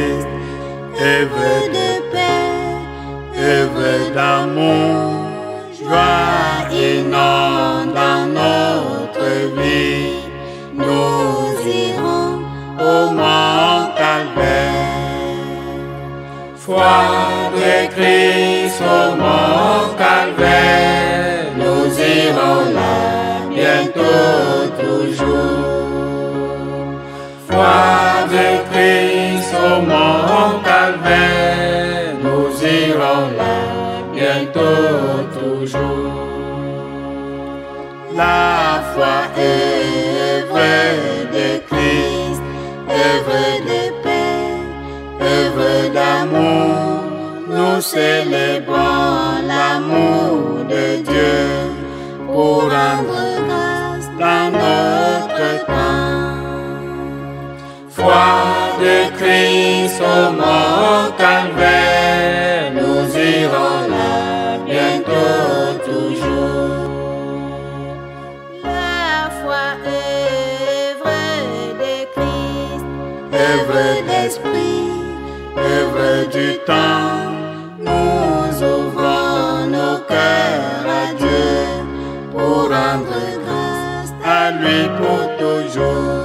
Christ, œuvre de paix, œuvre d'amour, joie inonde dans notre vie. Nous irons au mont Calvaire. Foi de Christ au mont Calvaire, nous irons là bientôt toujours. Foi de Christ au mont Calvaire, nous irons là bientôt toujours. La foi œuvre de Christ, œuvre de paix, œuvre d'amour, nous célébrons l'amour de Dieu pour rendre grâce dans notre temps. Foi de Christ au mont Calvaire, nous irons là bientôt toujours. La foi œuvre de Christ, Œuvre d'esprit, œuvre du temps, nous ouvrons nos cœurs à Dieu pour rendre grâce à lui pour toujours.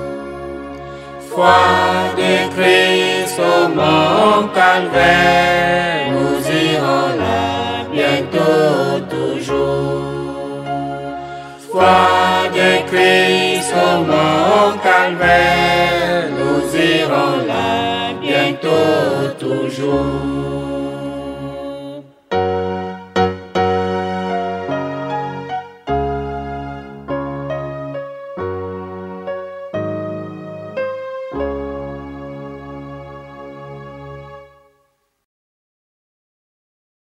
Foi de Christ au mont Calvaire, nous irons là bientôt toujours. Foi de Christ au mont Calvaire, nous irons là bientôt toujours.